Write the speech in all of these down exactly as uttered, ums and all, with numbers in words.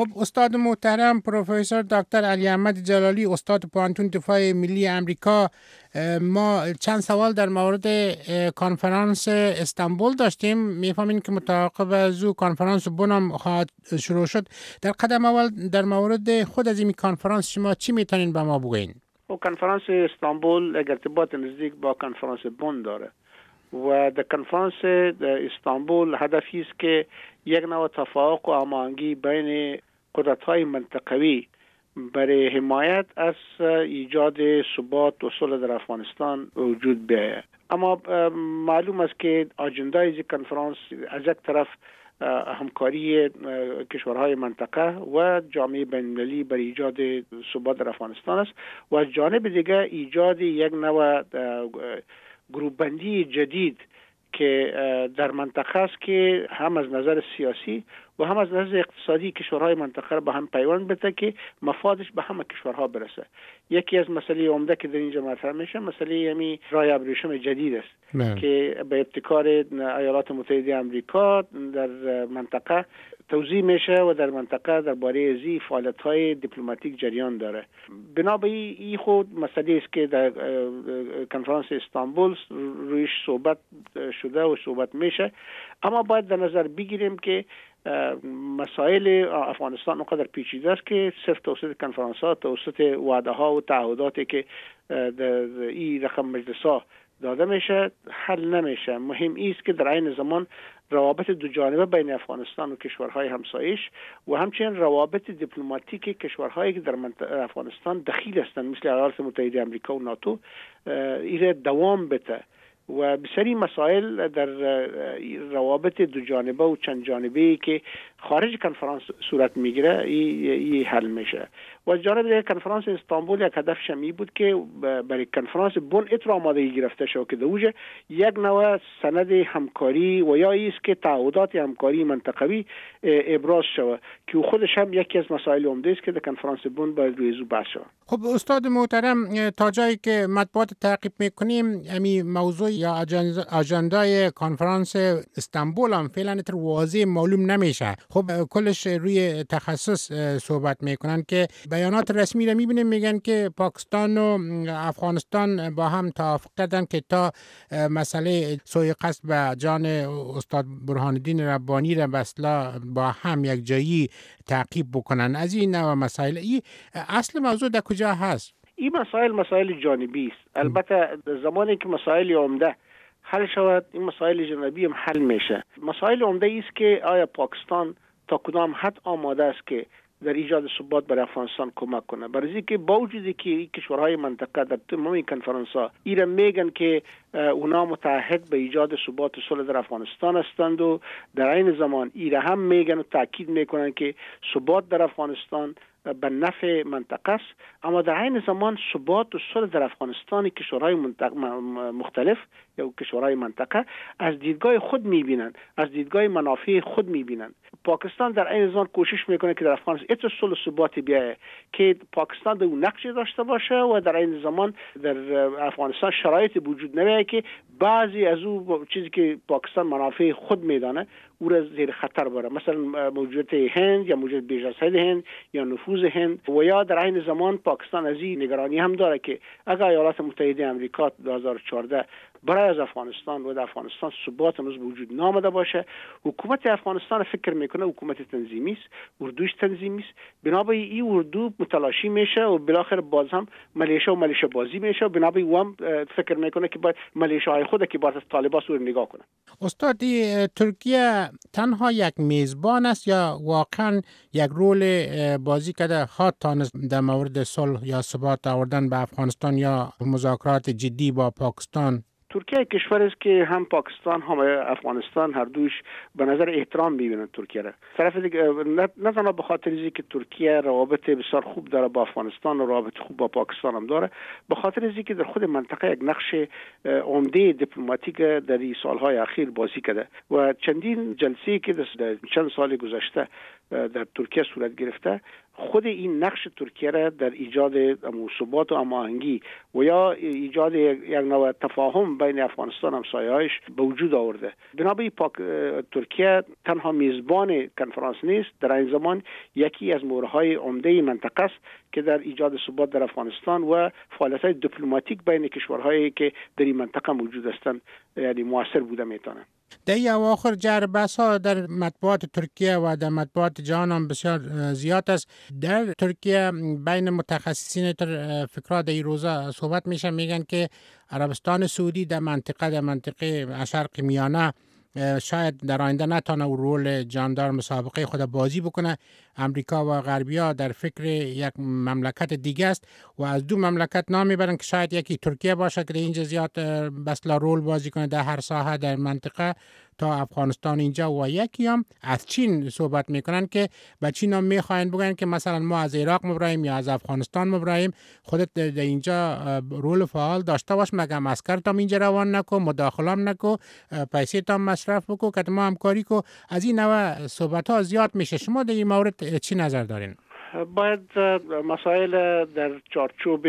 خب استاد محترم پروفسور دکتر علی احمد جلالی، استاد پوهنتون دفاع ملی امریکا، ما چند سوال در مورد کنفرانس استانبول داشتیم. میفهمین که متعاقب از او کنفرانس بن خواهد شروع شد. در قدم اول در مورد خود از این کنفرانس شما چی میتونین به ما بگین؟ کنفرانس استانبول ارتباط نزدیک با کنفرانس بن داره و در کنفرانس استانبول هدفی است که یک نوع توافق و هماهنگی بین قدرت‌های منطقوی برای حمایت از ایجاد ثبات و صلح در افغانستان وجود بیاید. اما معلوم است که اجندای این کنفرانس از یک طرف همکاری کشورهای منطقه و جامعه بین‌المللی برای ایجاد ثبات در افغانستان است و از جانب دیگر ایجاد یک نوع گروه‌بندی جدید که در منطقه است که هم از نظر سیاسی و هم از نظر اقتصادی کشورهای منطقه را به هم پیوند بده که مفادش به همه کشورها برسه. یکی از مسئله عمده که در اینجا مطرح میشه مسئله همی راه ابریشم جدید است نه. که به ابتکار ایالات متحده آمریکا در منطقه توزیع میشه و در منطقه درباره ازی فعالیت‌های دیپلماتیک جریان داره. بنابراین این خود مسئله است که در کنفرانس استانبول رویش صحبت شده و صحبت میشه، اما باید در نظر بگیریم که مسائل افغانستان اونقدر پیچیده است که صرف توسط کنفرانس ها، توسط وعده ها و تعهداتی که در این رقم مجلس ها داده میشه حل نمیشه. مهم است که در عین زمان روابط دو جانبه بین افغانستان و کشورهای همسایش و همچنین روابط دیپلماتیک کشورهایی که در افغانستان دخیل هستند مثل ایالات متحده آمریکا و ناتو این دوام بده و بسیاری مسائل در روابط دو جانبه و چند جانبه‌ای که خارج کنفرانس صورت میگیره این حل میشه. و جانب دیگر کنفرانس استانبول یک هدف شمی بود که برای کنفرانس بن اتر آمادگی گرفته شد که دوجه یک نوع سند همکاری و یا ایست که تعهدات همکاری منطقوی ابراز شود که خودش هم یکی از مسائل عمده است که در کنفرانس بن باید روی او بحث شود. خب استاد محترم، تا جایی که مطبوعات تعقیب میکنیم امی موضوع یا اجندای کنفرانس استانبول هم فعلا اتر واضح معلوم نمیشه. خب کلش روی تخصص صحبت میکنن که بیانات رسمی رو میبینیم میگن که پاکستان و افغانستان با هم توافق کردن که تا مسئله سوء قصد به جان استاد برهان الدین ربانی را بسلا با هم یک جایی تعقیب بکنن. از این نوع مسائل ای اصل موضوع در کجا هست؟ این مسائل مسائل جانبی است. البته زمانی که مسائل عمده حل شود این مسائل جانبی هم حل میشه. مسائل عمده است که آیا پاکستان تا کدام حد آماده است که در ایجاد ثبات برای افغانستان کمک کنه. برای اینکه با وجودی که کشورهای منطقه در تمام کنفرانس ها ایران میگن که اونا متحد به ایجاد ثبات و صلح در افغانستان هستند و در این زمان ایران هم میگن و تاکید میکنن که ثبات در افغانستان به نفع منطقه است، اما در عین زمان ثبات و صلح در افغانستان کشورهای مختلف یا کشورهای منطقه از دیدگاه خود میبینند، از دیدگاه منافع خود میبینند. پاکستان در عین زمان کوشش میکنه که در افغانستان اتر صلح و ثبات بیاید که پاکستان در اون نقشی داشته باشه و در عین زمان در افغانستان شرایط وجود نمیاد که بعضی از او چیزی که پاکستان منافع خود میدانه او را زیر خطر بره، مثلا موجودیت هند یا موجودیت بیش از حد هند یا نفوذ هند. و یا در عین زمان پاکستان از این نگرانی هم داره که اگر ایالات متحده آمریکا دو هزار و چهارده برای از افغانستان و در افغانستان ثبات هنوز وجود نامده باشه، حکومت افغانستان فکر میکنه حکومت تنظیمی است، اردوش تنظیمی است، بنابراین این اردو متلاشی میشه و بالاخره باز هم ملیشه و ملیشه بازی میشه و بنابراین او هم فکر میکنه که باید ملیشه های خود که باید از طالبان سور نگاه کنه. استاد، ترکیه تنها یک میزبان است یا واقعا یک رول بازی کرده خواهد تانست در مورد صلح یا ثبات آوردن به افغانستان یا مذاکرات جدی با پاکستان؟ ترکیه کشور است که هم پاکستان هم افغانستان هر دوش به نظر احترام می‌بینند ترکیه را. طرف دیگه نه تنها به خاطر اینکه ترکیه روابط بسیار خوب داره با افغانستان و روابط خوب با پاکستان هم داره، به خاطر اینکه در خود منطقه یک نقش عمده دیپلماتیک در این سالهای اخیر بازی کرده و چندین جلسه‌ای که در چند سال گذشته در ترکیه صورت گرفته، خود این نقش ترکیه را در ایجاد ثبات و هماهنگی و یا ایجاد یک نوع تفاهم بین افغانستان و همسایه‌هایش به وجود آورده. بنابراین ترکیه تنها میزبان کنفرانس نیست، در این زمان یکی از مورهای عمده منطقه است که در ایجاد ثبات در افغانستان و فعالیت‌های دیپلماتیک بین کشورهایی که در این منطقه موجود هستند یعنی مؤثر بوده میتونه. در این اواخر جر بحث ها در مطبوعات ترکیه و در مطبوعات جهان هم بسیار زیاد است. در ترکیه بین متخصصین تر فکرها در این روزا صحبت میشه، میگن که عربستان سعودی در منطقه در منطقه شرق میانه شاید در آینده نتانه او رول جاندار مسابقه خود بازی بکنه. امریکا و غربیا در فکر یک مملکت دیگه است و از دو مملکت نام میبرن که شاید یکی ترکیه باشه که در اینجا زیاد بسلا رول بازی کنه در هر ساحه در منطقه تا افغانستان اینجا، و یکی هم از چین صحبت میکنن که به چین هم میخواین بگن که مثلا ما از عراق مبراهیم یا از افغانستان مبراهیم، خودت در اینجا رول فعال داشته باش، مگه عسکر تام اینجا روان نکو، مداخلام نکو، پیسه تام مصرف بکو که ما همکاری کو. از این نوع صحبت ها زیاد میشه. شما در این مورد چی نظر دارین؟ باید مسائل در چارچوب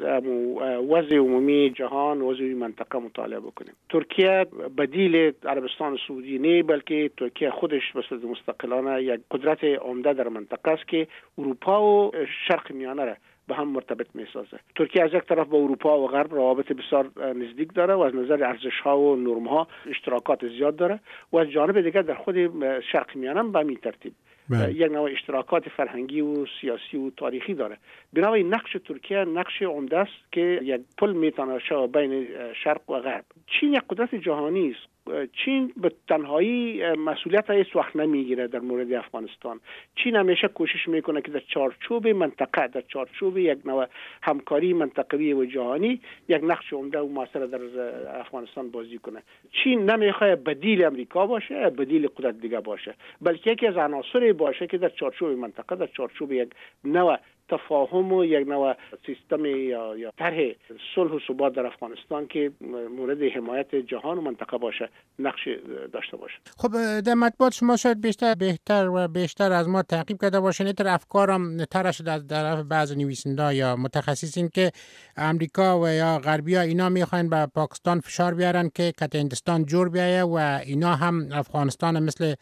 وضع عمومی جهان، وضع منطقه مطالعه بکنیم. ترکیه بدیل عربستان سعودی نه، بلکه ترکیه خودش مثل مستقلانه یک قدرت عمده در منطقه است که اروپا و شرق میانه را به هم مرتبط میسازه. ترکیه از یک طرف با اروپا و غرب روابط بسیار نزدیک داره و از نظر ارزش ها و نرم ها اشتراکات زیاد داره و از جانب دیگر در خود شرق میانه به همین ترتیب یک نوع اشتراکات فرهنگی و سیاسی و تاریخی داره. بنابراین نقش ترکیه نقش عمده است که یک پل میتونه شود بین شرق و غرب. چین یک قدرت جهانی است. چین به تنهایی مسئولیت هیچ وقت نمیگیره در مورد افغانستان. چین همیشه کوشش میکنه که در چارچوب منطقه، در چارچوب یک نوع همکاری منطقوی و جهانی یک نقش عمده و موثر در افغانستان بازی کنه. چین نمیخواد بدیل امریکا باشه، بدیل قدرت دیگه باشه، بلکه یکی از عناصری باشه که در چارچوب منطقه، در چارچوب یک نوع تفاهم و یک نوع سیستم یا یا طرح صلح و ثبات در افغانستان که مورد حمایت جهان و منطقه باشه نقش داشته باشه. خب در مطبوعات شما شاید بیشتر بهتر و بیشتر از ما تعقیب کرده باشین. این افکارم طرح شده از طرف بعض نویسنده یا متخصصین که امریکا و یا غربیا اینا میخواین به پاکستان فشار بیارن که کت هندستان جور بیایه و اینا هم افغانستان مثل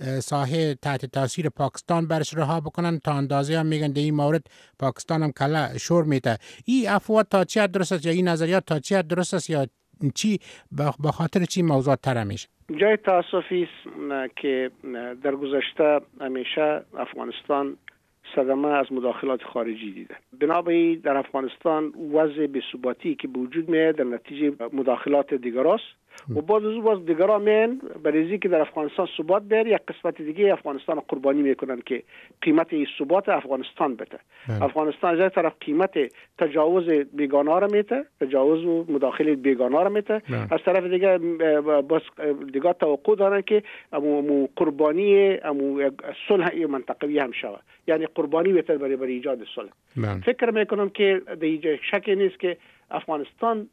ساحه تحت تاثیر پاکستان برش رها بکنن. تا اندازه هم میگن در این مورد پاکستان هم کلا شور میده. این افواه تا چی درست است یا این نظریات تا چی درست است یا چی به خاطر چی موضوع تر میشه؟ جای تاسفی است که در گذشته همیشه افغانستان صدمه از مداخلات خارجی دیده. بنابراین در افغانستان وضع بی‌ثباتی که به وجود میاد در نتیجه مداخلات دیگراست و بعد از باز دیگران میان برای که در افغانستان ثبات بیاره، یک قسمت دیگه افغانستان قربانی میکنن که قیمت این ثبات افغانستان بده. افغانستان از طرف قیمت تجاوز بیگانه را میته، تجاوز و مداخله بیگانه را میته، از طرف دیگه باز دیگه توقع دارن که امو قربانی امو صلح منطقوی هم شود، یعنی قربانی بده برای برای ایجاد صلح. فکر میکنم که دیگه شک نیست که افغانستان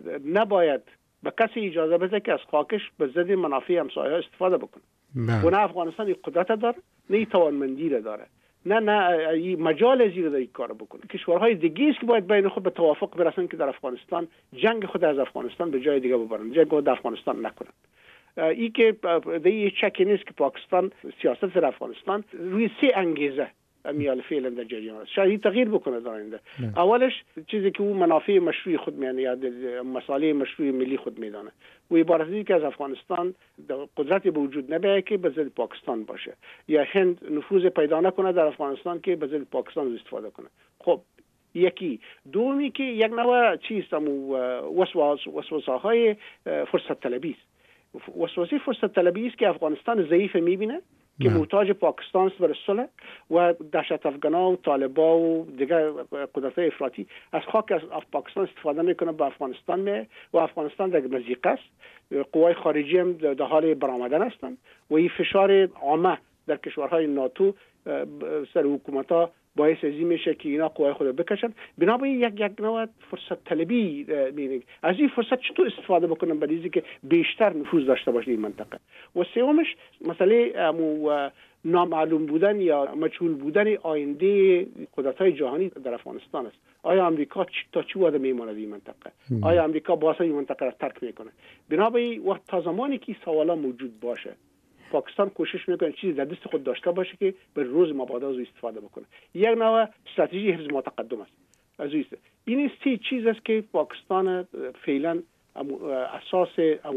نباید به کسی اجازه بده که از خاکش به ضد منافع همسایه‌ها استفاده بکنه. و نه افغانستان این قدرت داره، نه توانمندی را داره، نه نه مجال زیر این کار بکنه. کشورهای دیگه است که باید بین خود به توافق برسن که در افغانستان جنگ خود از افغانستان به جای دیگه ببرن، جنگ خود در افغانستان نکنن. این که دیگه شکی نیست که پاکستان سیاست در افغانستان روی سه انگیزه میال فعلا در جریان است. شاید تغییر بکنه در آینده. اولش چیزی که او منافع مشروع خود میانه یا مصالح مشروع ملی خود میدانه و عبارت است که از افغانستان قدرتی به وجود نبیه که به ضد پاکستان باشه یا هند نفوذ پیدا نکنه در افغانستان که به ضد پاکستان استفاده کنه. خب یکی دومی که یک نوع چیست همو وسواس وسواسه‌های فرصت طلبی است. وسواسه فرصت طلبی است که افغانستان ضعیف میبینه که محتاج پاکستان است برای صلح و دهشت افغانا و طالبا و دیگر قدرت‌های افراطی از خاک از پاکستان استفاده میکنه به افغانستان می و افغانستان در مضیقه است. قوای خارجی هم در حال برآمدن هستند و این فشار عامه در کشورهای ناتو سر حکومت‌ها باعث ازی میشه که اینا قوای خود بکشن. بنابراین یک یک نوع فرصت طلبی میبینید. از این فرصت چطور استفاده بکنن برای اینکه بیشتر نفوذ داشته باشه این منطقه. و سومش مسئله نامعلوم بودن یا مجهول بودن آینده قدرت‌های جهانی در افغانستان است. آیا امریکا تا چه وقت میماند این منطقه؟ آیا امریکا باز این منطقه را ترک میکنه؟ بنابراین وقت تا زمانی که سوالا موجود باشه پاکستان کوشش میکنه چیزی در دست خود داشته باشه که به روز مبادا از استفاده بکنه. یک نوع استراتژی حفظ متقدم است. از این سه چیز است که پاکستان فعلا اساس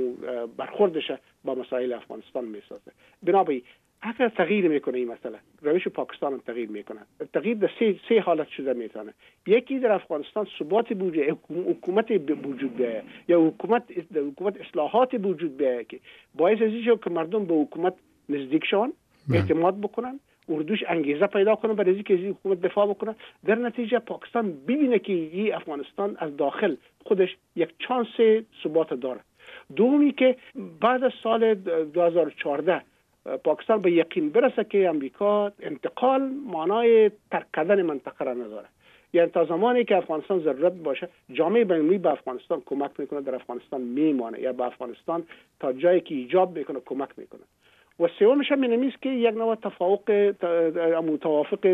برخوردش با مسائل افغانستان میسازه. بنابراین اگر تغییر میکنه این مسئله، روش پاکستان هم تغییر میکنه. تغییر در سه سه حالت شده میتونه. یکی در افغانستان ثبات وجود، حکومت وجود بیاید یا حکومت حکومت اصلاحات وجود بیاید که باعث از اینه که مردم به حکومت نزدیک شون، اعتماد بکنن، اردوش انگیزه پیدا کنه برای اینکه از حکومت دفاع بکنه. در نتیجه پاکستان ببینه که این افغانستان از داخل خودش یک چانس ثبات داره. دومی که بعد از سال دو هزار و چهارده پاکستان به یقین برسه که امریکا انتقال معنای ترک کردن منطقه را نداره. یعنی تا زمانی که افغانستان ضرورت باشه جامعه بین‌المللی به افغانستان کمک میکنه، در افغانستان میمانه یا به افغانستان تا جایی که ایجاب میکنه کمک میکنه. و سومش هم اینه که یک نوع تفاوق توافق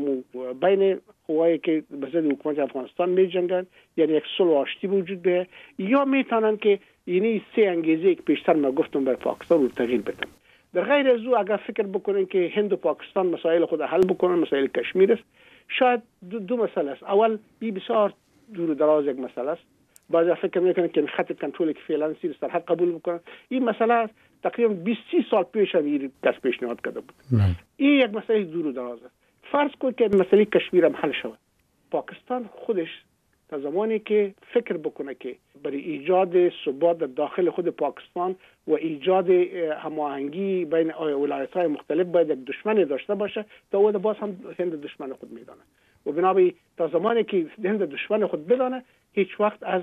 بین قوایی که به ضد حکومت افغانستان میجنگن، یعنی یک صلح و آشتی وجود بیه، یا میتونن که اینی سه انگیزه که پیشتر ما گفتم بر پاکستان رو تغییر بدن. در غیر از او اگر فکر بکنین که هند و پاکستان مسائل خود حل بکنن، مسائل کشمیر است، شاید دو, دو مسئله است. اول بی بسیار دور و دراز یک مسئله است. بعضی فکر میکنن که خط کنترل که فعلا سیر سرحد قبول بکنن. این مسئله تقریبا بیست سال پیش هم این کس پیشنهاد کرده بود. این یک مسئله دور و دراز است. فرض کنید که مسئله کشمیر هم حل شود. پاکستان خودش تا زمانی که فکر بکنه که برای ایجاد ثبات در داخل خود پاکستان و ایجاد هماهنگی بین ولایت‌های مختلف باید یک دشمن داشته باشه، تا اون باز هم هند دشمن خود میدانه. و بنابراین تا زمانی که هند دشمن خود بدانه هیچ وقت از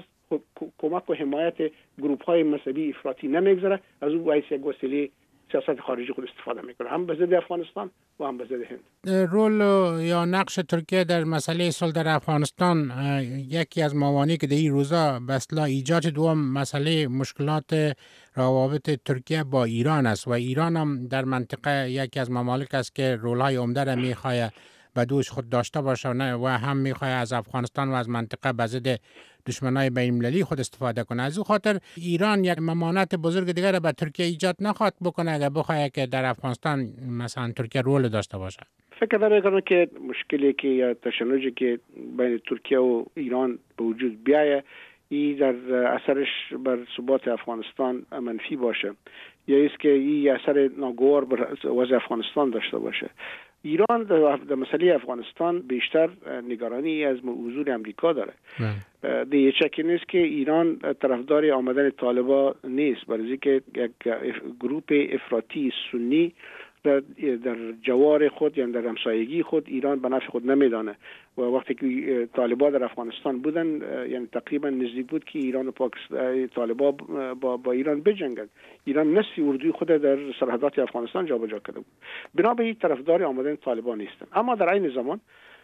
کمک و حمایت گروه‌های مذهبی افراطی نمیگذره، از اون باعث یک وسیله سیاست خارجی خود استفاده میکنه، هم به ضد افغانستان و هم به ضد هند. رول یا نقش ترکیه در مسئله صلح در افغانستان یکی از موانعی که در این روزا به اصطلاح ایجاد دوم مسئله مشکلات روابط ترکیه با ایران است و ایران هم در منطقه یکی از ممالک است که رول‌های عمده را میخواه به دوش خود داشته باشه و هم میخواه از افغانستان و از منطقه به ضد دشمنای بین‌المللی خود استفاده کنه. از او خاطر ایران یک ممانعت بزرگ دیگر را به ترکیه ایجاد نخواهد بکنه اگر بخواد که در افغانستان مثلا ترکیه رول داشته باشه. فکر دارم که مشکلی که یا تشنجی که بین ترکیه و ایران به وجود بیایه ای در اثرش بر ثبات افغانستان منفی باشه یا است که ای اثر ناگوار بر وضع افغانستان داشته باشه. ایران در مسئله افغانستان بیشتر نگرانی از حضور امریکا داره. دیگه چکی نیست که ایران طرفدار آمدن طالبان نیست، برای اینکه یک گروه افراطی سنی در در جوار خود یعنی در همسایگی خود ایران به نفع خود نمیدانه و وقتی که طالبان در افغانستان بودن یعنی تقریبا نزدیک بود که ایران و پاکستان طالبان با, با ایران بجنگند. ایران نصف اردوی خود در سرحدات افغانستان جابجا کرده بود. بنابراین طرفدار آمدن طالبان نیستن. اما در عین زمان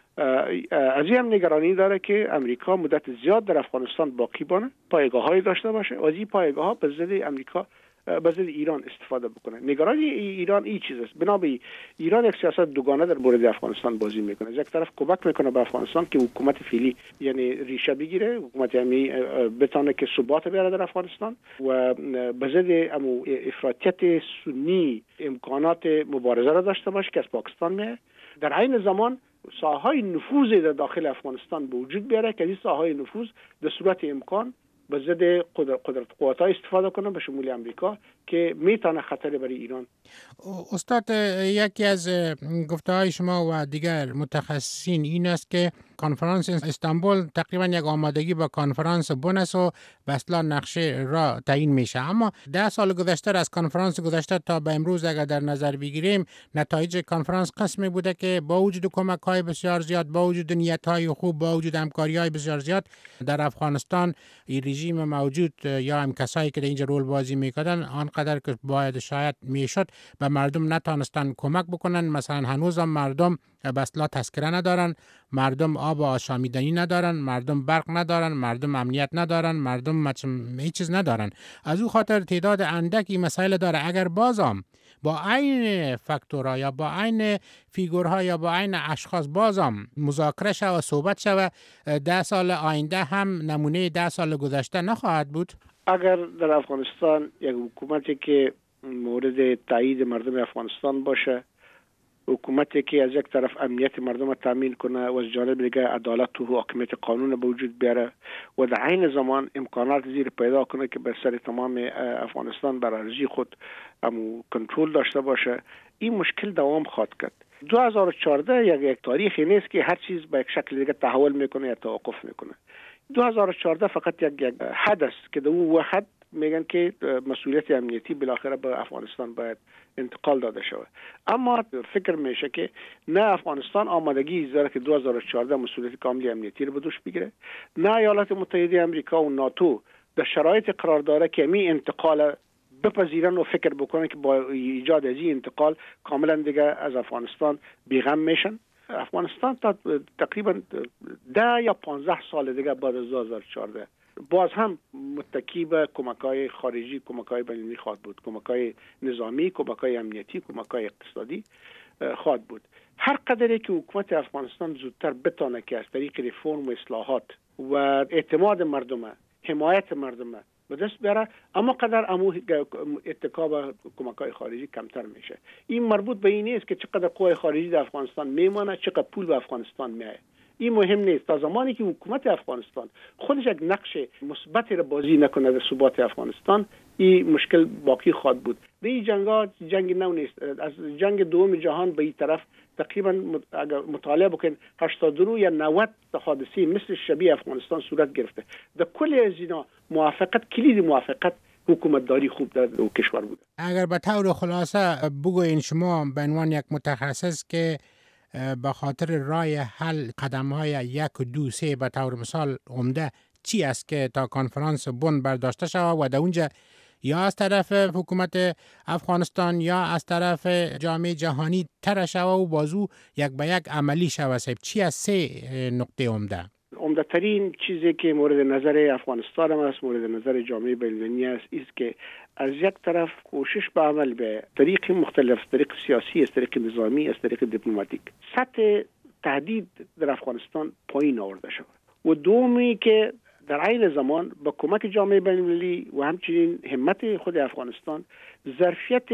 از این هم نگرانی داره که امریکا مدت زیاد در افغانستان باقی بانه، پایگاه‌هایی داشته باشه و از این پایگاه‌ها به ضد امریکا به ضد ایران استفاده بکنه. نگرانی ایران این چیز است. بنابراین ایران یک سیاست دوگانه در مورد افغانستان بازی میکنه. از یک طرف کمک میکنه به افغانستان که حکومت فعلی یعنی ریشه بگیره، حکومت یعنی بتونه که ثبات بیاره در افغانستان و به ضد امو افراطیت سنی امکانات مبارزه را داشته باشه که از پاکستان میاد. در عین زمان ساحهای نفوذ در داخل افغانستان به وجود بیاره که این ساحهای نفوذ در صورت امکان به ضد قدرت, قدرت قوت‌ها استفاده کنه به شمول امریکا که میتونه خطر برای ایران. استاد یکی از گفته‌های شما و دیگر متخصصین این است که کنفرانس استانبول تقریبا یک آمادگی با کنفرانس بن است و به اصطلاح نقشه را تعیین میشه. اما ده سال گذشته از کنفرانس گذشته تا به امروز اگر در نظر بگیریم نتایج کنفرانس قسمی بوده که با وجود کمک‌های بسیار زیاد، با وجود نیت‌های خوب، با وجود همکاری‌های بسیار زیاد در افغانستان این رژیم موجود یا هم کسایی که در اینجا رول بازی میکردن آنقدر که باید شاید میشد به مردم نتانستن کمک بکنن. مثلا هنوز هم مردم به اصطلاح تذکره ندارن، مردم آب و آشامیدنی ندارن، مردم برق ندارن، مردم امنیت ندارن، مردم هیچ چیز ندارن. از او خاطر تعداد اندکی مسائل داره. اگر بازم با عین فاکتورها یا با عین فیگورها یا با عین اشخاص بازم مذاکره شود و صحبت شود، ده سال آینده هم نمونه ده سال گذشته نخواهد بود. اگر در افغانستان یک حکومتی که مورد تایید مردم افغانستان باشه، حکومتی که از یک طرف امنیت مردم را تامین کنه و از جانب دیگه عدالت و حاکمیت قانون به وجود بیاره و در عین زمان امکانات زیر پیدا کنه که بر سر تمام افغانستان بر ارضی خود هم کنترل داشته باشه، این مشکل دوام خواهد کرد. دو هزار و چهارده یک یک تاریخی نیست که هر چیز به یک شکل دیگه تحول میکنه یا توقف میکنه. دو هزار و چهارده فقط یک یک حدث که در اون واحد میگن که مسئولیت امنیتی بالاخره به افغانستان باید انتقال داده شود. اما فکر میشه که نه افغانستان آمادگی داره که دو هزار و چهارده مسئولیت کاملی امنیتی رو به دوش بگیره، نه ایالات متحده آمریکا و ناتو در شرایط قرار داره که می انتقال بپذیرن و فکر بکنن که با ایجاد از این انتقال کاملا دیگه از افغانستان بیغم میشن. افغانستان تا تقریبا ده یا پانزده سال دیگه بعد از دو هزار و چهارده باز هم متکی به کمک‌های خارجی، کمک‌های بین‌المللی خواهد بود، کمک‌های نظامی، کمک‌های امنیتی، کمک‌های اقتصادی خواهد بود. هر قدری که حکومت افغانستان زودتر بتونه که از طریق ریفرم و اصلاحات و اعتماد مردم، حمایت مردم به دست بیاره، اما قدر امو اتکا به کمک‌های خارجی کمتر میشه. این مربوط به این نیست که چقدر قوای خارجی در افغانستان میمانه، چقدر پول به افغانستان میاد. این مهم نیست. تا زمانی که حکومت افغانستان خودش یک نقش مثبتی را بازی نکنه در ثبات افغانستان، این مشکل باقی خواهد بود. به این جنگ‌ها جنگ نو نیست. از جنگ دوم جهان به این طرف تقریبا اگر مطالعه بکنید هشتاد و دو یا نود حادثه مثل شبیه افغانستان صورت گرفته. در کل از اینا موافقت، کلید موافقت حکومتداری خوب در کشور بود. اگر به طور خلاصه بگوین شما به عنوان یک متخصص که به خاطر رای حل قدم‌های یک و دو سه به طور مثال عمده چی است که تا کنفرانس بن برداشته شود و در اونجا یا از طرف حکومت افغانستان یا از طرف جامعه جهانی تر شود و بازو یک به یک عملی شود؟ چی از سه نقطه عمده؟ عمده ترین چیزی که مورد نظر افغانستان هم است، مورد نظر جامعه بین‌المللی است، است که از یک طرف کوشش به عمل به طریق مختلف، طریق سیاسی، از طریق نظامی، از طریق دیپلماتیک سطح تهدید در افغانستان پایین آورده شود و دومی که در عین زمان با کمک جامعه بین‌المللی و همچنین همت خود افغانستان ظرفیت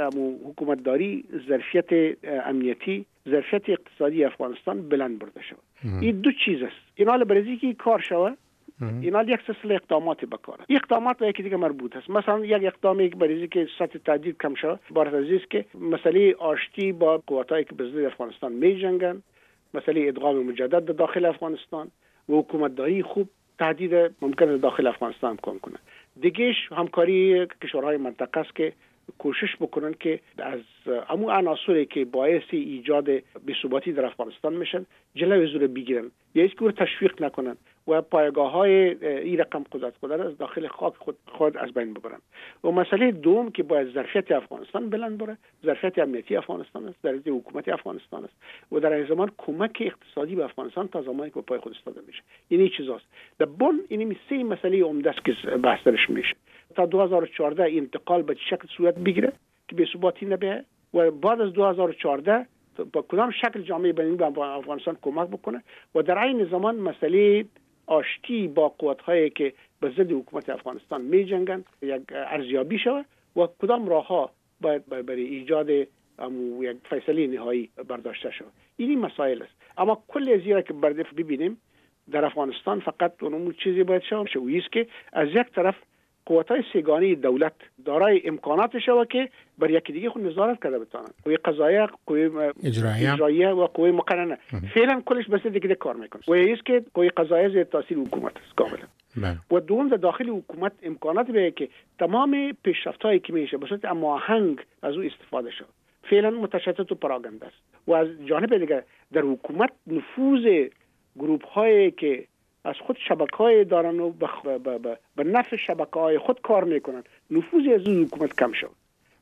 حکومتداری، ظرفیت امنیتی، ظرفیت اقتصادی افغانستان بلند برده شود. این دو چیز است. اینا برای که کار شود، اینا یک سلسله اقدامات بکاره. اقدامات به یکی دیگه مربوط است. مثلا یک اقدامی که برای که سطح تهدید کم شود، بارت عزیز که مسئله آشتی با قوتایی که به ضد افغانستان می جنگن، مسئله ادغام مجدد در داخل افغانستان و حکومتداری خوب تهدید ممکنه داخل افغانستان کم کنه. دیگهش همکاری کشورهای منطقه است که کوشش بکنن که از همون عناصری که باعث ایجاد بی‌ثباتی در افغانستان میشن جلوی زور بگیرن یا هیچ گونه تشویق نکنن و پایگاه‌های این رقم قدرت قدرت از داخل خاک خود خود از بین ببرن. و مسئله دوم که باید ظرفیت افغانستان بلند بره، ظرفیت امنیتی افغانستان است، ظرفیت حکومت افغانستان است و در این زمان کمک اقتصادی به افغانستان تا زمانی که پای خود ایستاده میشه. یعنی چیزاست. در بن این سه مسئله عمده است که بحث درش میشه. تا دو هزار و چهارده انتقال به شکل صورت بگیره که به ثباتی نبیه و بعد از دو هزار و چهارده با کدام شکل جامعه بین‌المللی به افغانستان کمک بکنه و در عین زمان مسئله آشتی با قوت‌هایی که به ضد حکومت افغانستان می جنگن یک ارزیابی شود و کدام راه‌ها باید برای ایجاد یک فیصله نهایی برداشته شود. این مسائل است. اما کل از اینا که بردف ببینیم در افغانستان فقط اون چیزی باید شود است که از یک طرف قوت‌های سگانی دولت دارای امکانات شود که بر یکی دیگه خود نظارت کرده بتونن. قوه قضاییه، قوه اجراییه, اجراییه و قوه مقننه فعلا کلش بس دیگه کار میکنه. و است که قوه قضاییه زیر تاثیر حکومت است کاملا. و دوم در داخل حکومت امکانات به که تمام پیشرفت‌هایی که میشه به صورت هماهنگ از او استفاده شود. فعلا متشتت و پراگنده است. و از جانب دیگه در حکومت نفوذ گروه‌هایی که از خود شبکه‌های دارن و به نفع شبکه‌های خود کار میکنن، نفوذ از حکومت کم شود.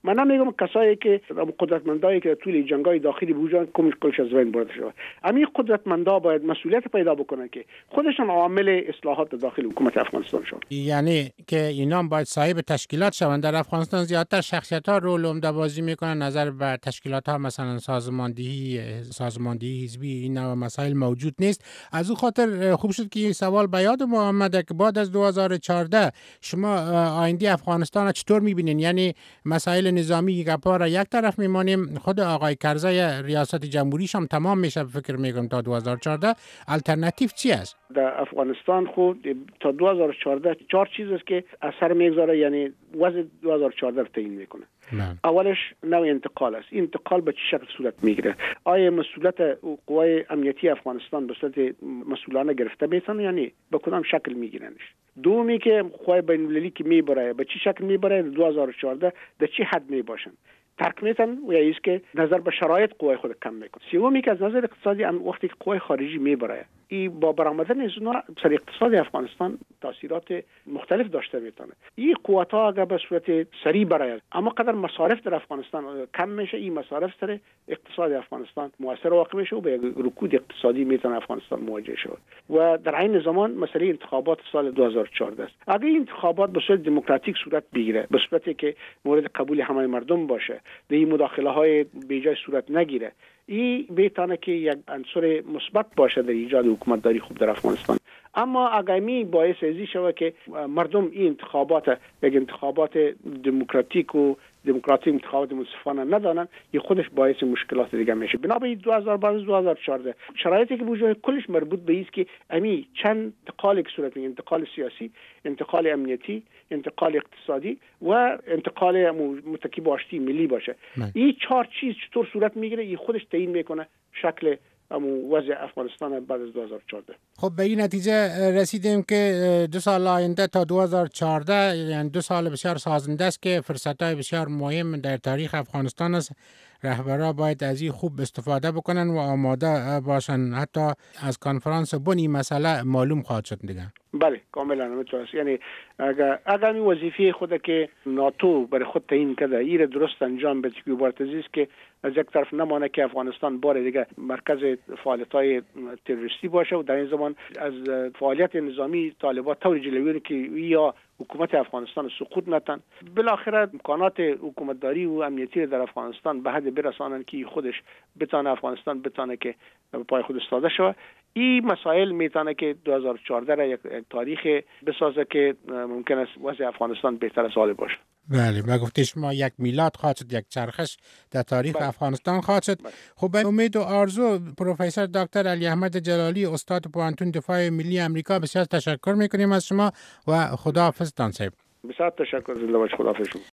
من نمیگم کسایی که قدرتمندایی که طول جنگ‌های داخلی بودن کمش کلش از بین برده شود. همین قدرتمندا باید مسئولیت پیدا بکنن که خودشان عامل اصلاحات داخل حکومت افغانستان شون. یعنی که اینا باید صاحب تشکیلات شوند. در افغانستان زیادتر شخصیت‌ها رول عمده بازی میکنن، نظر به تشکیلات‌ها مثلا سازماندهی سازماندهی حزبی اینا مسائل موجود نیست. از او خاطر خوب شد که این سوال به یاد ما آمده که بعد از دو هزار و چهارده شما آینده افغانستان چطور می‌بینین؟ یعنی مسائل نظامی گپا را یک طرف میمانیم، خود آقای کرزی ریاست جمهوریش هم تمام میشه فکر میکنم تا دو هزار و چهارده. الटरनेटिव چی است؟ در افغانستان خود تا دو هزار و چهارده چهار چیز است که اثر میگذاره، یعنی وضع دو هزار و چهارده رو تعیین میکنه. اولش نوع انتقال است. این انتقال به چه شکل صورت میگیره؟ آیا مسئولیت قوای امنیتی افغانستان به صورت مسئولانه گرفته میتونه یعنی به کدام شکل میگیرنش؟ دومی که قوای بین المللی که میبره به چه شکل میبره؟ دو هزار و چهارده در چه حد میباشن؟ ترک میتن و یا ایست که نظر به شرایط قوای خود کم میکنه. سومی که از نظر اقتصادی وقتی که قوای خارجی میبره این با برآمدن از اونها سر اقتصاد افغانستان تاثیرات مختلف داشته میتونه. این قوت ها اگر به صورت سریع برآید اما قدر مصارف در افغانستان کم میشه، این مصارف سر اقتصاد افغانستان مؤثر واقع میشه و به رکود اقتصادی میتونه افغانستان مواجه شود. و در عین زمان مسئله انتخابات سال دو هزار و چهارده است. اگر این انتخابات به صورت دموکراتیک صورت بگیره، به صورتی که مورد قبول همه مردم باشه، در این مداخله های بیجای صورت نگیره، این میتونه که یک عنصر مثبت باشه در ایجاد حکومتداری خوب در افغانستان. اما اگر می باعث ازی شود که مردم این انتخابات یک انتخابات دموکراتیک و دموکراتیک انتخابات منصفانه ندانن، این خودش باعث مشکلات دیگه میشه. بنابراین دو هزار و بازده دو هزار و چهارده شرایطی که وجود کلش مربوط به است که امی چند انتقال که صورت میگیره، انتقال سیاسی، انتقال امنیتی، انتقال اقتصادی و انتقال متکی باشتی ملی باشه. این چهار چیز چطور صورت میگیره این خودش تعیین میکنه شکل امو وضع افغانستان بعد از دو هزار و چهارده. خب به این نتیجه رسیدیم که دو سال آینده تا دو هزار و چهارده یعنی دو سال بسیار سازنده است که فرصت‌های بسیار مهم در تاریخ افغانستان است. رهبران باید از این خوب استفاده بکنن و آماده باشن. حتی از کنفرانس بن این مسئله معلوم خواهد شد دیگه. بله کاملا همینطور. یعنی اگر اگر این وظیفه خود که ناتو برای خود تعیین کرده این درست انجام بده که بارتزی است که از یک طرف نمانه که افغانستان بار دیگه مرکز فعالیت‌های تروریستی باشه و در این زمان از فعالیت نظامی طالبان طور جلوی که یا حکومت افغانستان سقوط نتن، بالاخره امکانات حکومتداری و امنیتی در افغانستان به حد برسانن که خودش بتونه افغانستان بتونه که به پای خود استاده شود. این مسائل میتونه که دو هزار و چهارده را یک تاریخ بسازه که ممکن است وضع افغانستان بهتر از حال باشه. بله، و گفته شما یک میلاد خواهد شد، یک چرخش در تاریخ بله. افغانستان خواهد شد. بله. خب به امید و آرزو پروفسور دکتر علی احمد جلالی استاد پوهنتون دفاع ملی امریکا بسیار تشکر میکنیم از شما و خداحافظ تان صاحب. بسیار تشکر. زنده باشید. خداحافظ.